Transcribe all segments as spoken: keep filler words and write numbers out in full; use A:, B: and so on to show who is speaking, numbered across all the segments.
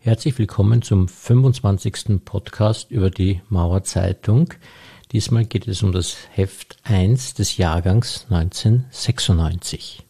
A: Herzlich willkommen zum fünfundzwanzigsten Podcast über die Mauerzeitung. Diesmal geht es um das Heft eins des Jahrgangs neunzehnhundertsechsundneunzig.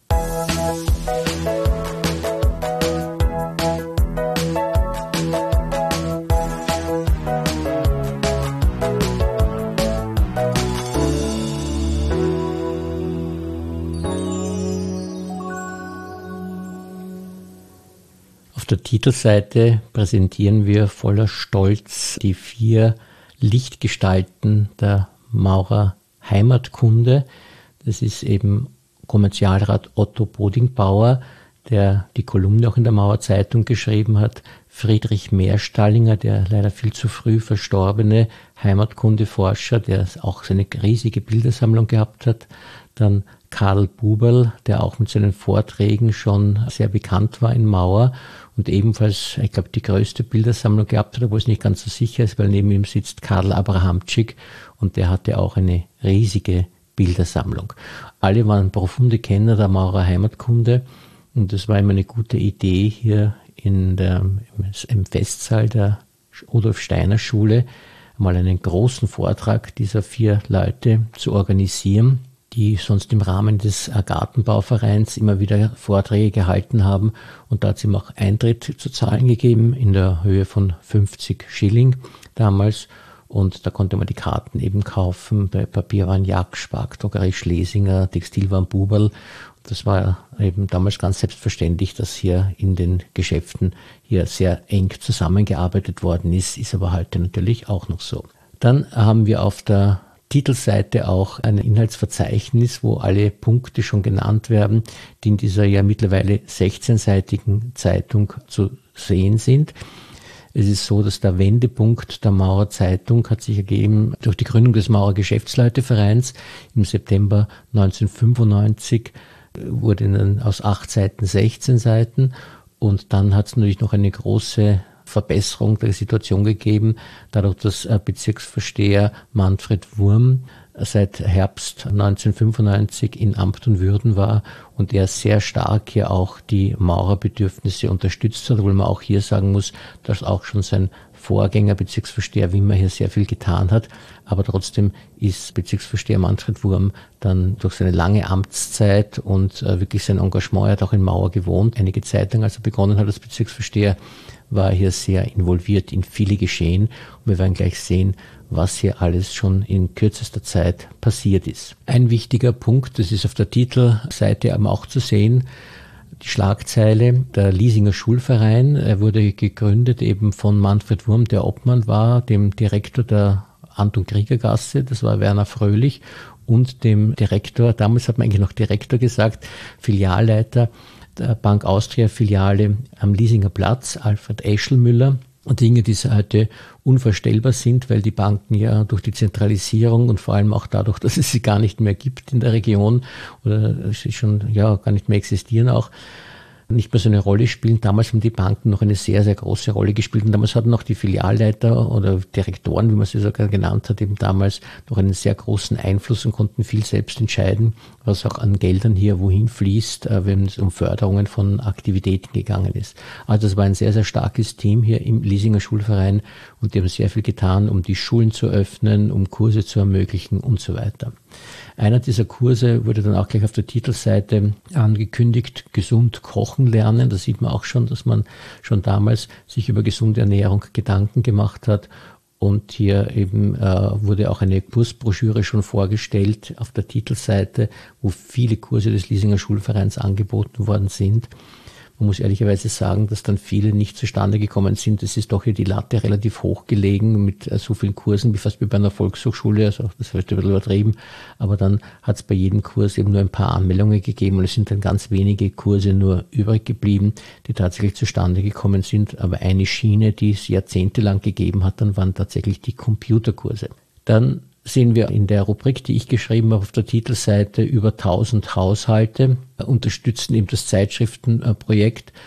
A: Auf der Titelseite präsentieren wir voller Stolz die vier Lichtgestalten der Maurer Heimatkunde. Das ist eben Kommerzialrat Otto Bodingbauer, der die Kolumne auch in der Mauerzeitung geschrieben hat, Friedrich Meerstallinger, der leider viel zu früh verstorbene Heimatkundeforscher, der auch seine riesige Bildersammlung gehabt hat, dann Karl Buberl, der auch mit seinen Vorträgen schon sehr bekannt war in Mauer und ebenfalls, ich glaube, die größte Bildersammlung gehabt hat, obwohl es nicht ganz so sicher ist, weil neben ihm sitzt Karl Abrahamczyk und der hatte auch eine riesige Bildersammlung. Alle waren profunde Kenner der Maurer Heimatkunde und es war immer eine gute Idee, hier in der, im Festsaal der Rudolf Steiner Schule mal einen großen Vortrag dieser vier Leute zu organisieren, die sonst im Rahmen des Gartenbauvereins immer wieder Vorträge gehalten haben. Und da hat es ihm auch Eintritt zu zahlen gegeben in der Höhe von fünfzig Schilling damals. Und da konnte man die Karten eben kaufen bei Papierwaren Jack, Spark, Drogerie Schlesinger, Textilwaren Buberl. Das war eben damals ganz selbstverständlich, dass hier in den Geschäften hier sehr eng zusammengearbeitet worden ist, ist aber heute natürlich auch noch so. Dann haben wir auf der Titelseite auch ein Inhaltsverzeichnis, wo alle Punkte schon genannt werden, die in dieser ja mittlerweile sechzehnseitigen Zeitung zu sehen sind. Es ist so, dass der Wendepunkt der Mauerzeitung hat sich ergeben durch die Gründung des Maurer Geschäftsleutevereins im September neunzehnhundertfünfundneunzig, wurden dann aus acht Seiten sechzehn Seiten und dann hat es natürlich noch eine große Verbesserung der Situation gegeben, dadurch, dass Bezirksvorsteher Manfred Wurm seit Herbst neunzehnhundertfünfundneunzig in Amt und Würden war und er sehr stark hier auch die Maurerbedürfnisse unterstützt hat, obwohl man auch hier sagen muss, dass auch schon sein Vorgänger Bezirksvorsteher Wimmer hier sehr viel getan hat, aber trotzdem ist Bezirksvorsteher Manfred Wurm dann durch seine lange Amtszeit und äh, wirklich sein Engagement, er hat auch in Mauer gewohnt, einige Zeit lang, als er begonnen hat als Bezirksvorsteher, war hier sehr involviert in viele Geschehen und wir werden gleich sehen, was hier alles schon in kürzester Zeit passiert ist. Ein wichtiger Punkt, das ist auf der Titelseite eben auch zu sehen, die Schlagzeile, der Liesinger Schulverein, er wurde gegründet eben von Manfred Wurm, der Obmann war, dem Direktor der Anton-Krieger-Gasse, das war Werner Fröhlich, und dem Direktor, damals hat man eigentlich noch Direktor gesagt, Filialleiter der Bank Austria Filiale am Liesinger Platz, Alfred Eschelmüller. Und Dinge, die heute unvorstellbar sind, weil die Banken ja durch die Zentralisierung und vor allem auch dadurch, dass es sie gar nicht mehr gibt in der Region oder sie schon ja gar nicht mehr existieren auch, nicht mehr so eine Rolle spielen. Damals haben die Banken noch eine sehr, sehr große Rolle gespielt und damals hatten auch die Filialleiter oder Direktoren, wie man sie sogar genannt hat, eben damals noch einen sehr großen Einfluss und konnten viel selbst entscheiden, was auch an Geldern hier wohin fließt, wenn es um Förderungen von Aktivitäten gegangen ist. Also das war ein sehr, sehr starkes Team hier im Liesinger Schulverein und die haben sehr viel getan, um die Schulen zu öffnen, um Kurse zu ermöglichen und so weiter. Einer dieser Kurse wurde dann auch gleich auf der Titelseite angekündigt, gesund kochen lernen. Da sieht man auch schon, dass man schon damals sich über gesunde Ernährung Gedanken gemacht hat. Und hier eben äh, wurde auch eine Kursbroschüre schon vorgestellt auf der Titelseite, wo viele Kurse des Liesinger Schulvereins angeboten worden sind. Man muss ehrlicherweise sagen, dass dann viele nicht zustande gekommen sind. Es ist doch hier die Latte relativ hoch gelegen mit äh, so vielen Kursen wie fast wie bei einer Volkshochschule. Also das wird ein bisschen übertrieben. Aber dann hat es bei jedem Kurs eben nur ein paar Anmeldungen gegeben und es sind dann ganz wenige Kurse nur übrig geblieben, die tatsächlich zustande gekommen sind. Aber eine Schiene, die es jahrzehntelang gegeben hat, dann waren tatsächlich die Computerkurse. Dann sehen wir in der Rubrik, die ich geschrieben habe, auf der Titelseite über tausend Haushalte unterstützen eben das Zeitschriftenprojekt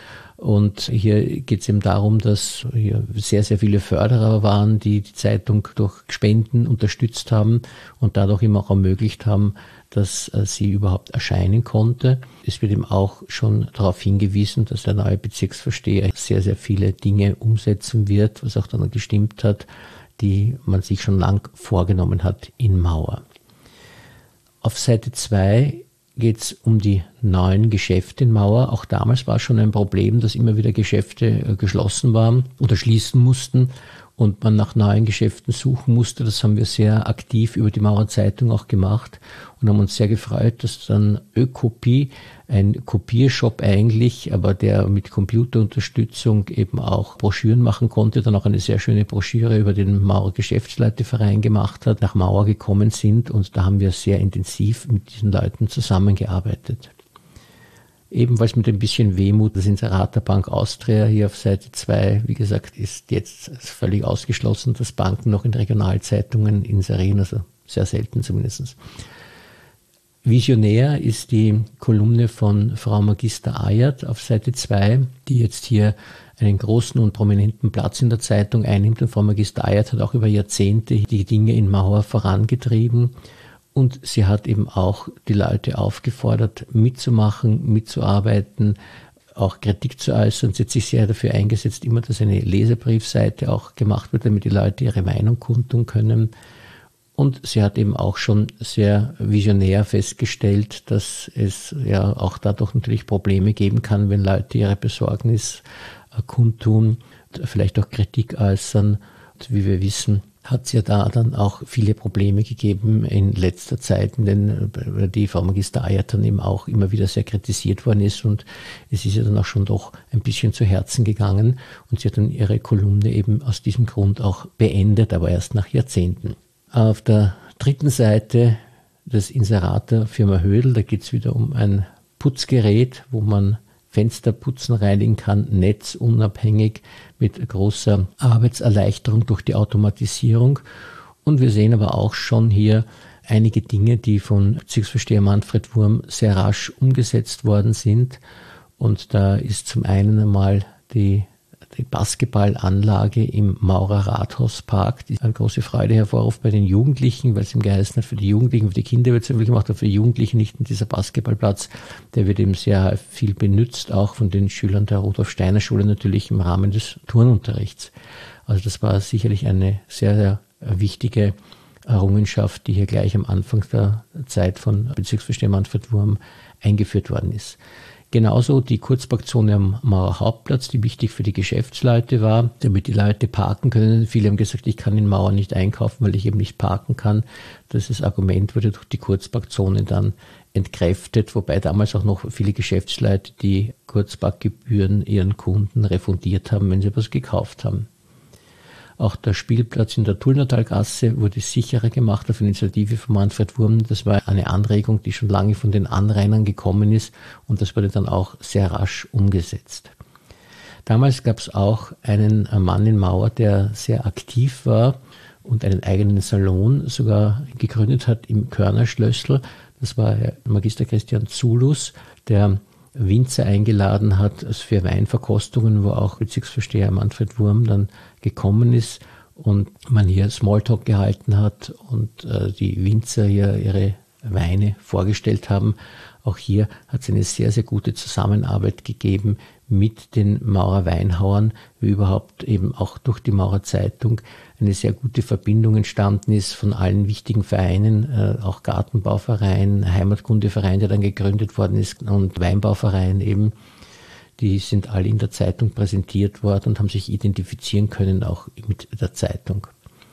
A: Und hier geht es eben darum, dass hier sehr, sehr viele Förderer waren, die die Zeitung durch Spenden unterstützt haben und dadurch eben auch ermöglicht haben, dass sie überhaupt erscheinen konnte. Es wird eben auch schon darauf hingewiesen, dass der neue Bezirksvorsteher sehr, sehr viele Dinge umsetzen wird, was auch dann gestimmt hat, die man sich schon lang vorgenommen hat in Mauer. Auf Seite zwei geht es um die neuen Geschäfte in Mauer. Auch damals war schon ein Problem, dass immer wieder Geschäfte geschlossen waren oder schließen mussten und man nach neuen Geschäften suchen musste. Das haben wir sehr aktiv über die Maurer Zeitung auch gemacht und haben uns sehr gefreut, dass dann Ökopie, ein Kopiershop eigentlich, aber der mit Computerunterstützung eben auch Broschüren machen konnte, dann auch eine sehr schöne Broschüre über den Maurer Geschäftsleiteverein gemacht hat, nach Mauer gekommen sind und da haben wir sehr intensiv mit diesen Leuten zusammengearbeitet. Ebenfalls mit ein bisschen Wehmut, das Inserat der Bank Austria hier auf Seite zwei, wie gesagt, ist jetzt völlig ausgeschlossen, dass Banken noch in Regionalzeitungen inserieren, also sehr selten zumindest. Visionär ist die Kolumne von Frau Magister Ayert auf Seite zwei, die jetzt hier einen großen und prominenten Platz in der Zeitung einnimmt. Und Frau Magister Ayert hat auch über Jahrzehnte die Dinge in Mauer vorangetrieben. Und sie hat eben auch die Leute aufgefordert, mitzumachen, mitzuarbeiten, auch Kritik zu äußern. Sie hat sich sehr dafür eingesetzt, immer, dass eine Leserbriefseite auch gemacht wird, damit die Leute ihre Meinung kundtun können. Und sie hat eben auch schon sehr visionär festgestellt, dass es ja auch dadurch natürlich Probleme geben kann, wenn Leute ihre Besorgnis kundtun, vielleicht auch Kritik äußern. Und wie wir wissen, hat es ja da dann auch viele Probleme gegeben in letzter Zeit, denn die Frau Magister Ayert dann eben auch immer wieder sehr kritisiert worden ist und es ist ja dann auch schon doch ein bisschen zu Herzen gegangen und sie hat dann ihre Kolumne eben aus diesem Grund auch beendet, aber erst nach Jahrzehnten. Auf der dritten Seite das Inserat der Firma Hödel, da geht es wieder um ein Putzgerät, wo man Fenster putzen, reinigen kann, netzunabhängig mit großer Arbeitserleichterung durch die Automatisierung. Und wir sehen aber auch schon hier einige Dinge, die von Bezirksvorsteher Manfred Wurm sehr rasch umgesetzt worden sind. Und da ist zum einen einmal die Die Basketballanlage im Maurer Rathauspark, die eine große Freude hervorruft bei den Jugendlichen, weil es ihm geheißen hat, für die Jugendlichen, für die Kinder wird es möglich gemacht, aber für die Jugendlichen nicht. Und dieser Basketballplatz, der wird eben sehr viel benutzt, auch von den Schülern der Rudolf-Steiner-Schule natürlich im Rahmen des Turnunterrichts. Also das war sicherlich eine sehr, sehr wichtige Errungenschaft, die hier gleich am Anfang der Zeit von Bezirksvorsteher Manfred Wurm eingeführt worden ist. Genauso die Kurzparkzone am Maurer Hauptplatz, die wichtig für die Geschäftsleute war, damit die Leute parken können. Viele haben gesagt, ich kann in Mauer nicht einkaufen, weil ich eben nicht parken kann. Das Argument wurde durch die Kurzparkzone dann entkräftet, wobei damals auch noch viele Geschäftsleute die Kurzparkgebühren ihren Kunden refundiert haben, wenn sie etwas gekauft haben. Auch der Spielplatz in der Tullnertalgasse wurde sicherer gemacht auf Initiative von Manfred Wurm. Das war eine Anregung, die schon lange von den Anrainern gekommen ist und das wurde dann auch sehr rasch umgesetzt. Damals gab es auch einen Mann in Mauer, der sehr aktiv war und einen eigenen Salon sogar gegründet hat im Körnerschlössl. Das war Magister Christian Zulus, der Winzer eingeladen hat für Weinverkostungen, wo auch Bezirksvorsteher Manfred Wurm dann gekommen ist und man hier Smalltalk gehalten hat und äh, die Winzer hier ihre Weine vorgestellt haben. Auch hier hat es eine sehr, sehr gute Zusammenarbeit gegeben mit den Maurer Weinhauern, wie überhaupt eben auch durch die Maurer Zeitung eine sehr gute Verbindung entstanden ist von allen wichtigen Vereinen, äh, auch Gartenbauverein, Heimatkundeverein, der dann gegründet worden ist und Weinbauverein eben. Die sind alle in der Zeitung präsentiert worden und haben sich identifizieren können auch mit der Zeitung.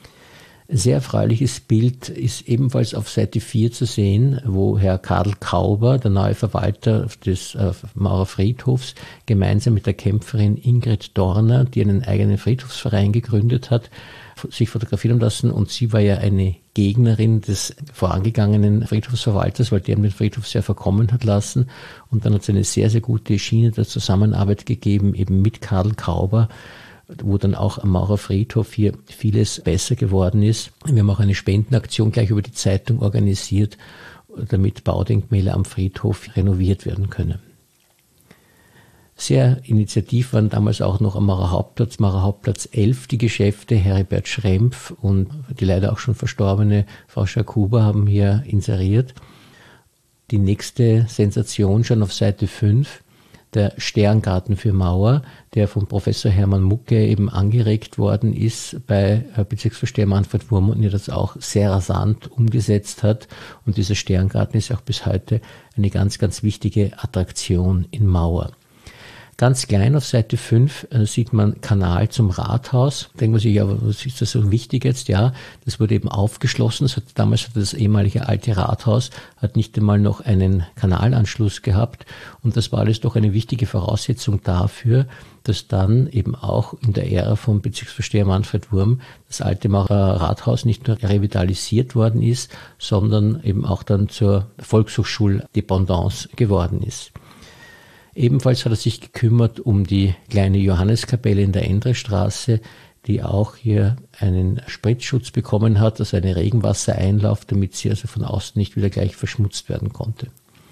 A: Ein sehr erfreuliches Bild ist ebenfalls auf Seite vier zu sehen, wo Herr Karl Kauber, der neue Verwalter des äh, Maurer Friedhofs, gemeinsam mit der Kämpferin Ingrid Dorner, die einen eigenen Friedhofsverein gegründet hat, sich fotografieren lassen. Und sie war ja eine Gegnerin des vorangegangenen Friedhofsverwalters, weil der den Friedhof sehr verkommen hat lassen. Und dann hat es eine sehr, sehr gute Schiene der Zusammenarbeit gegeben, eben mit Karl Kauber, wo dann auch am Maurer Friedhof hier vieles besser geworden ist. Wir haben auch eine Spendenaktion gleich über die Zeitung organisiert, damit Baudenkmäler am Friedhof renoviert werden können. Sehr initiativ waren damals auch noch am Maurer Hauptplatz, Maurer Hauptplatz elf, die Geschäfte. Heribert Schrempf und die leider auch schon verstorbene Frau Schakuba haben hier inseriert. Die nächste Sensation schon auf Seite fünf, der Sterngarten für Mauer, der von Professor Hermann Mucke eben angeregt worden ist bei Bezirksvorsteher Manfred Wurm und er das auch sehr rasant umgesetzt hat. Und dieser Sterngarten ist auch bis heute eine ganz, ganz wichtige Attraktion in Mauer. Ganz klein auf Seite fünf äh, sieht man Kanal zum Rathaus. Denkt man sich, ja, was ist das so wichtig jetzt? Ja, das wurde eben aufgeschlossen. Das hat, damals hatte das ehemalige alte Rathaus, hat nicht einmal noch einen Kanalanschluss gehabt. Und das war alles doch eine wichtige Voraussetzung dafür, dass dann eben auch in der Ära von Bezirksvorsteher Manfred Wurm das alte Maurer Rathaus nicht nur revitalisiert worden ist, sondern eben auch dann zur Volkshochschuldependance geworden ist. Ebenfalls hat er sich gekümmert um die kleine Johanneskapelle in der Endrestraße, die auch hier einen Spritzschutz bekommen hat, also eine Regenwassereinlauf, damit sie also von außen nicht wieder gleich verschmutzt werden konnte.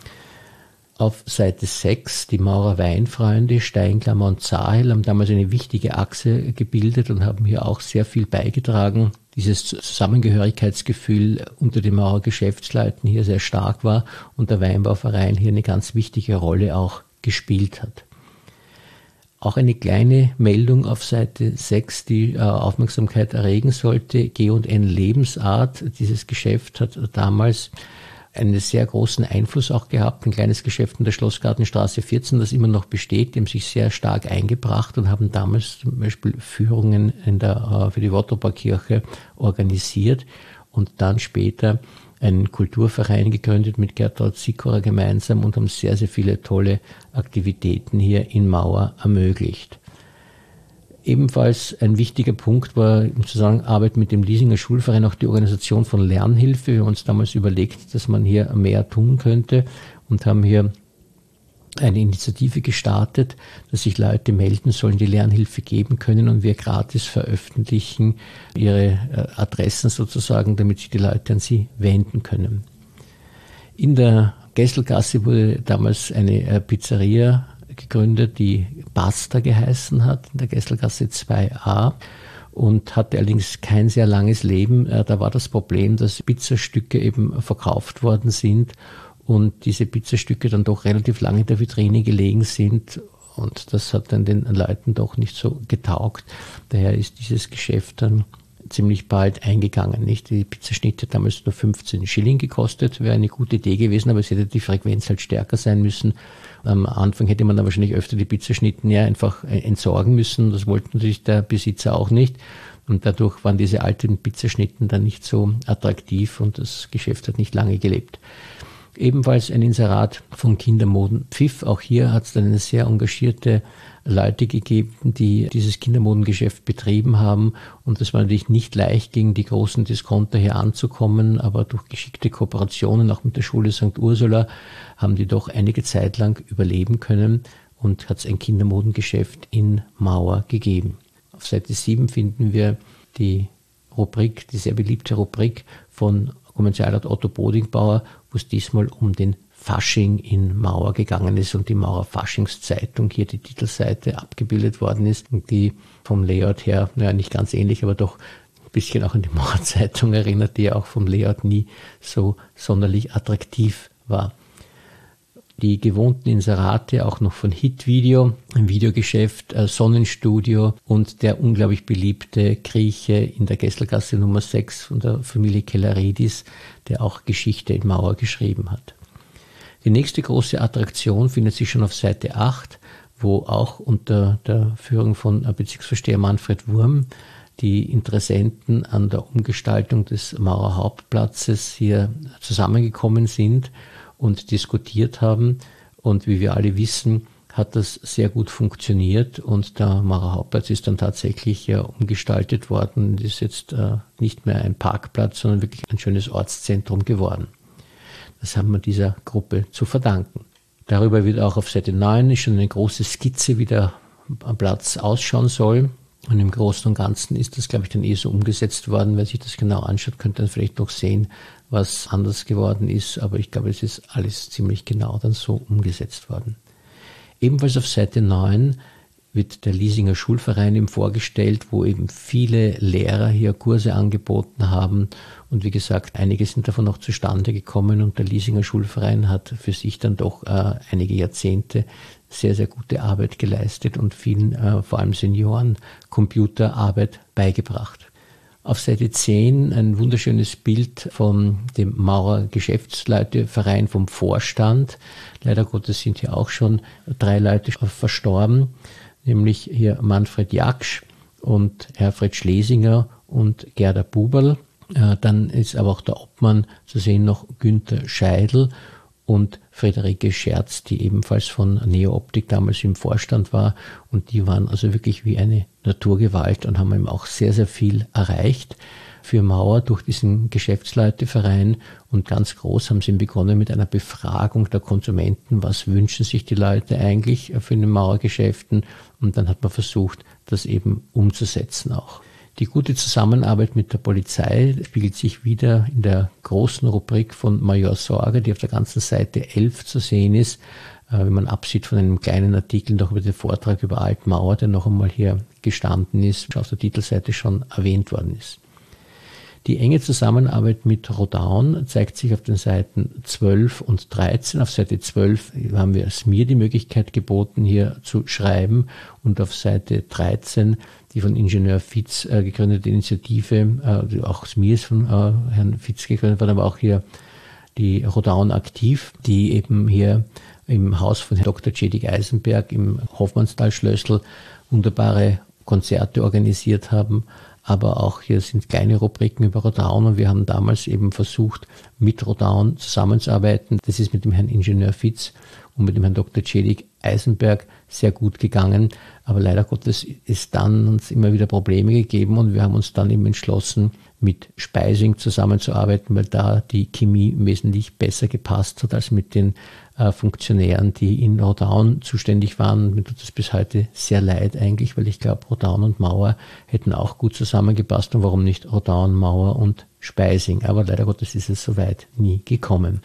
A: Auf Seite sechs, die Maurer Weinfreunde, Steinklammer und Zahel, haben damals eine wichtige Achse gebildet und haben hier auch sehr viel beigetragen. Dieses Zusammengehörigkeitsgefühl unter den Maurer Geschäftsleuten hier sehr stark war und der Weinbauverein hier eine ganz wichtige Rolle auch gespielt hat. Auch eine kleine Meldung auf Seite sechs, die äh, Aufmerksamkeit erregen sollte. G und N Lebensart, dieses Geschäft hat damals einen sehr großen Einfluss auch gehabt. Ein kleines Geschäft in der Schlossgartenstraße vierzehn, das immer noch besteht, die haben sich sehr stark eingebracht und haben damals zum Beispiel Führungen in der, äh, für die Wottroper Kirche organisiert und dann später einen Kulturverein gegründet mit Gertraud Sikorer gemeinsam und haben sehr, sehr viele tolle Aktivitäten hier in Mauer ermöglicht. Ebenfalls ein wichtiger Punkt war im Zusammenarbeit mit dem Liesinger Schulverein auch die Organisation von Lernhilfe. Wir haben uns damals überlegt, dass man hier mehr tun könnte und haben hier eine Initiative gestartet, dass sich Leute melden sollen, die Lernhilfe geben können und wir gratis veröffentlichen ihre Adressen sozusagen, damit sich die Leute an sie wenden können. In der Gesselgasse wurde damals eine Pizzeria gegründet, die Basta geheißen hat, in der Gesselgasse zwei a und hatte allerdings kein sehr langes Leben. Da war das Problem, dass Pizzastücke eben verkauft worden sind und diese Pizzastücke dann doch relativ lange in der Vitrine gelegen sind und das hat dann den Leuten doch nicht so getaugt. Daher ist dieses Geschäft dann ziemlich bald eingegangen. Nicht? Die Pizzaschnitte hat damals nur fünfzehn Schilling gekostet, wäre eine gute Idee gewesen, aber es hätte die Frequenz halt stärker sein müssen. Am Anfang hätte man dann wahrscheinlich öfter die Pizzaschnitten ja einfach entsorgen müssen. Das wollte natürlich der Besitzer auch nicht. Und dadurch waren diese alten Pizzaschnitten dann nicht so attraktiv und das Geschäft hat nicht lange gelebt. Ebenfalls ein Inserat von Kindermoden Pfiff. Auch hier hat es dann eine sehr engagierte Leute gegeben, die dieses Kindermodengeschäft betrieben haben. Und das war natürlich nicht leicht, gegen die großen Discounter hier anzukommen, aber durch geschickte Kooperationen, auch mit der Schule Sankt Ursula, haben die doch einige Zeit lang überleben können und hat es ein Kindermodengeschäft in Mauer gegeben. Auf Seite sieben finden wir die Rubrik, die sehr beliebte Rubrik von Kommerzialrat Otto Bodingbauer, wo es diesmal um den Fasching in Mauer gegangen ist und die Maurer Faschingszeitung hier die Titelseite abgebildet worden ist und die vom Layout her, naja, nicht ganz ähnlich, aber doch ein bisschen auch an die Maurer Zeitung erinnert, die ja auch vom Layout nie so sonderlich attraktiv war. Die gewohnten Inserate, auch noch von Hit-Video, ein Videogeschäft, äh, Sonnenstudio und der unglaublich beliebte Grieche in der Gesselgasse Nummer sechs von der Familie Kelleridis, der auch Geschichte in Mauer geschrieben hat. Die nächste große Attraktion findet sich schon auf Seite acht, wo auch unter der Führung von Bezirksvorsteher Manfred Wurm die Interessenten an der Umgestaltung des Maurer Hauptplatzes hier zusammengekommen sind und diskutiert haben. Und wie wir alle wissen, hat das sehr gut funktioniert und der Maurer Hauptplatz ist dann tatsächlich ja umgestaltet worden und ist jetzt äh, nicht mehr ein Parkplatz, sondern wirklich ein schönes Ortszentrum geworden. Das haben wir dieser Gruppe zu verdanken. Darüber wird auch auf Seite neun schon eine große Skizze, wie der Platz ausschauen soll. Und im Großen und Ganzen ist das, glaube ich, dann eh so umgesetzt worden. Wer sich das genau anschaut, könnte dann vielleicht noch sehen, was anders geworden ist. Aber ich glaube, es ist alles ziemlich genau dann so umgesetzt worden. Ebenfalls auf Seite neun wird der Liesinger Schulverein eben vorgestellt, wo eben viele Lehrer hier Kurse angeboten haben. Und wie gesagt, einige sind davon noch zustande gekommen und der Liesinger Schulverein hat für sich dann doch äh, einige Jahrzehnte sehr, sehr gute Arbeit geleistet und vielen, äh, vor allem Senioren, Computerarbeit beigebracht. Auf Seite zehn ein wunderschönes Bild von dem Maurer Geschäftsleuteverein vom Vorstand. Leider Gottes sind hier auch schon drei Leute verstorben, nämlich hier Manfred Jaksch und Herfried Schlesinger und Gerda Buberl. Dann ist aber auch der Obmann zu sehen noch Günther Scheidl und Friederike Scherz, die ebenfalls von Neo Optik damals im Vorstand war. Und die waren also wirklich wie eine Naturgewalt und haben eben auch sehr, sehr viel erreicht für Mauer durch diesen Geschäftsleuteverein. Und ganz groß haben sie begonnen mit einer Befragung der Konsumenten. Was wünschen sich die Leute eigentlich für den Mauergeschäften? Und dann hat man versucht, das eben umzusetzen auch. Die gute Zusammenarbeit mit der Polizei spiegelt sich wieder in der großen Rubrik von Major Sorge, die auf der ganzen Seite elf zu sehen ist, wenn man absieht von einem kleinen Artikel noch über den Vortrag über Altmauer, der noch einmal hier gestanden ist, auf der Titelseite schon erwähnt worden ist. Die enge Zusammenarbeit mit Rodaun zeigt sich auf den Seiten zwölf und dreizehn. Auf Seite zwölf haben wir S M I R die Möglichkeit geboten, hier zu schreiben, und auf Seite dreizehn die von Ingenieur Fitz äh, gegründete Initiative, äh, auch S M I R ist von äh, Herrn Fitz gegründet worden, aber auch hier die Rodaun aktiv, die eben hier im Haus von Herrn Doktor Tschedig Eisenberg im Hoffmannsthal-Schlössl wunderbare Konzerte organisiert haben. Aber auch hier sind kleine Rubriken über Rodaun und wir haben damals eben versucht, mit Rodaun zusammenzuarbeiten. Das ist mit dem Herrn Ingenieur Fitz und mit dem Herrn Doktor Tschedig Eisenberg sehr gut gegangen. Aber leider Gottes ist dann uns immer wieder Probleme gegeben und wir haben uns dann eben entschlossen, mit Speising zusammenzuarbeiten, weil da die Chemie wesentlich besser gepasst hat als mit den äh, Funktionären, die in Rodaun zuständig waren. Mir tut das bis heute sehr leid eigentlich, weil ich glaube, Rodaun und Mauer hätten auch gut zusammengepasst und warum nicht Rodaun, Mauer und Speising. Aber leider Gottes ist es soweit nie gekommen.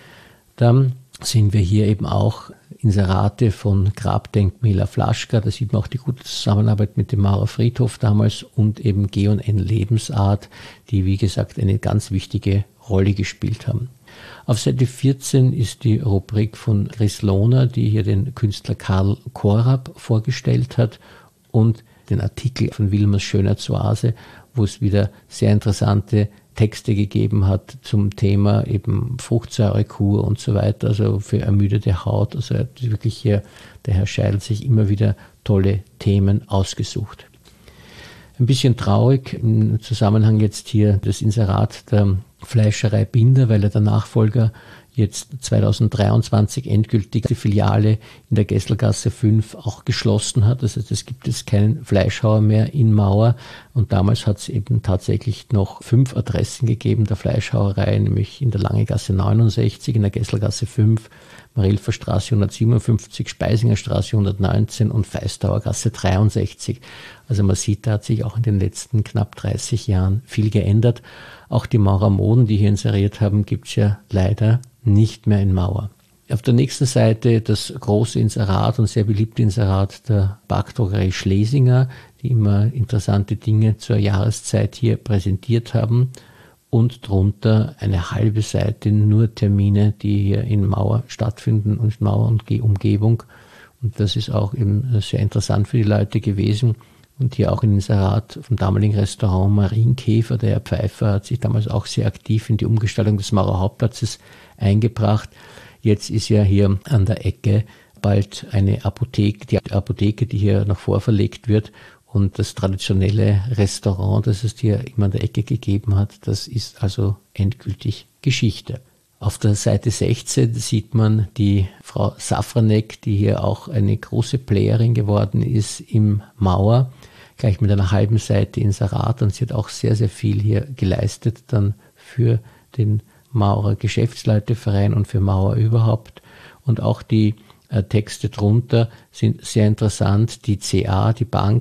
A: Dann sehen wir hier eben auch Inserate von Grabdenkmäler Flaschka. Da sieht man auch die gute Zusammenarbeit mit dem Maurer Friedhof damals und eben G und N Lebensart, die wie gesagt eine ganz wichtige Rolle gespielt haben. Auf Seite vierzehn ist die Rubrik von Chris Lohner, die hier den Künstler Karl Korab vorgestellt hat, und den Artikel von Wilmers Schönheitsoase, wo es wieder sehr interessante Texte gegeben hat zum Thema eben Fruchtsäurekur und so weiter, also für ermüdete Haut. Also er hat wirklich hier, der Herr Scheidl, sich immer wieder tolle Themen ausgesucht. Ein bisschen traurig im Zusammenhang jetzt hier das Inserat der Fleischerei Binder, weil er der Nachfolger jetzt zweitausenddreiundzwanzig endgültig die Filiale in der Gesselgasse fünf auch geschlossen hat. Das heißt, es gibt jetzt keinen Fleischhauer mehr in Mauer. Und damals hat es eben tatsächlich noch fünf Adressen gegeben der Fleischhauerei, nämlich in der Langegasse neunundsechzig, in der Gesselgasse fünf, Marilfer Straße hundertsiebenundfünfzig, Speisinger Straße hundertneunzehn und Feistauer Gasse dreiundsechzig. Also man sieht, da hat sich auch in den letzten knapp dreißig Jahren viel geändert. Auch die Maurer Moden, die hier inseriert haben, gibt es ja leider nicht mehr in Mauer. Auf der nächsten Seite das große Inserat und sehr beliebte Inserat der Backdruckerei Schlesinger, die immer interessante Dinge zur Jahreszeit hier präsentiert haben. Und drunter eine halbe Seite nur Termine, die hier in Mauer stattfinden und Mauer und Umgebung. Und das ist auch eben sehr interessant für die Leute gewesen. Und hier auch ein Inserat vom damaligen Restaurant Marienkäfer. Der Herr Pfeiffer hat sich damals auch sehr aktiv in die Umgestaltung des Maurer Hauptplatzes eingebracht. Jetzt ist ja hier an der Ecke bald eine Apotheke, die Apotheke, die hier noch vorverlegt wird. Und das traditionelle Restaurant, das es hier immer an der Ecke gegeben hat, das ist also endgültig Geschichte. Auf der Seite sechzehn sieht man die Frau Safranek, die hier auch eine große Playerin geworden ist im Mauer, gleich mit einer halben Seite Inserat. Und sie hat auch sehr, sehr viel hier geleistet dann für den Maurer Geschäftsleuteverein und für Mauer überhaupt. Und auch die äh, Texte drunter sind sehr interessant. Die C A, die Bank,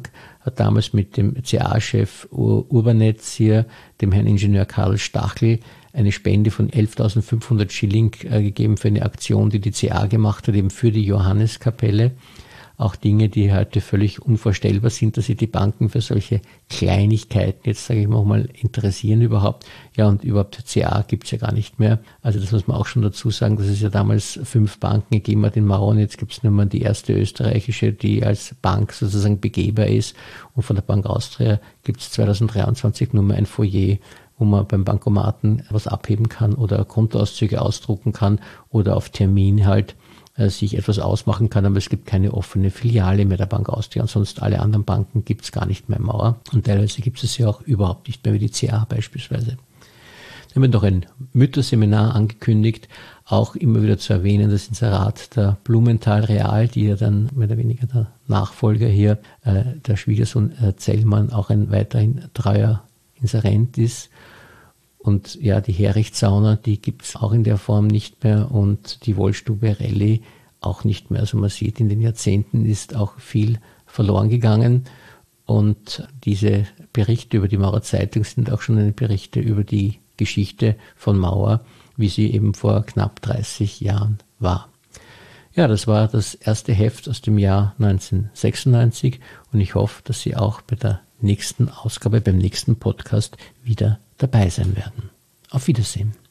A: hat damals mit dem C A-Chef Urbernetz hier, dem Herrn Ingenieur Karl Stachel, eine Spende von elftausendfünfhundert Schilling äh, gegeben für eine Aktion, die die C A gemacht hat, eben für die Johanneskapelle. Auch Dinge, die heute völlig unvorstellbar sind, dass sich die Banken für solche Kleinigkeiten, jetzt sage ich mal, interessieren überhaupt. Ja, und überhaupt C A gibt es ja gar nicht mehr. Also das muss man auch schon dazu sagen, dass es ja damals fünf Banken gegeben hat in Mauern. Jetzt gibt es nur mal die erste österreichische, die als Bank sozusagen begehbar ist. Und von der Bank Austria gibt es zweitausenddreiundzwanzig nur mal ein Foyer, wo man beim Bankomaten was abheben kann oder Kontoauszüge ausdrucken kann oder auf Termin halt sich etwas ausmachen kann, aber es gibt keine offene Filiale mehr der Bank Austria und sonst alle anderen Banken gibt es gar nicht mehr in Mauer und teilweise gibt es ja auch überhaupt nicht mehr, wie die C A beispielsweise. Dann haben wir noch ein Mütterseminar angekündigt, auch immer wieder zu erwähnen, das Inserat der Blumenthal Real, die ja dann mehr oder weniger der Nachfolger hier, äh, der Schwiegersohn äh, Zellmann, auch ein weiterhin treuer Inserent ist. Und ja, die Herichtsauna, die gibt es auch in der Form nicht mehr und die Wollstube Rallye auch nicht mehr. Also man sieht, in den Jahrzehnten ist auch viel verloren gegangen und diese Berichte über die Maurer Zeitung sind auch schon eine Berichte über die Geschichte von Mauer, wie sie eben vor knapp dreißig Jahren war. Ja, das war das erste Heft aus dem Jahr neunzehnhundertsechsundneunzig und ich hoffe, dass Sie auch bei der nächsten Ausgabe, beim nächsten Podcast wieder dabei sein werden. Auf Wiedersehen.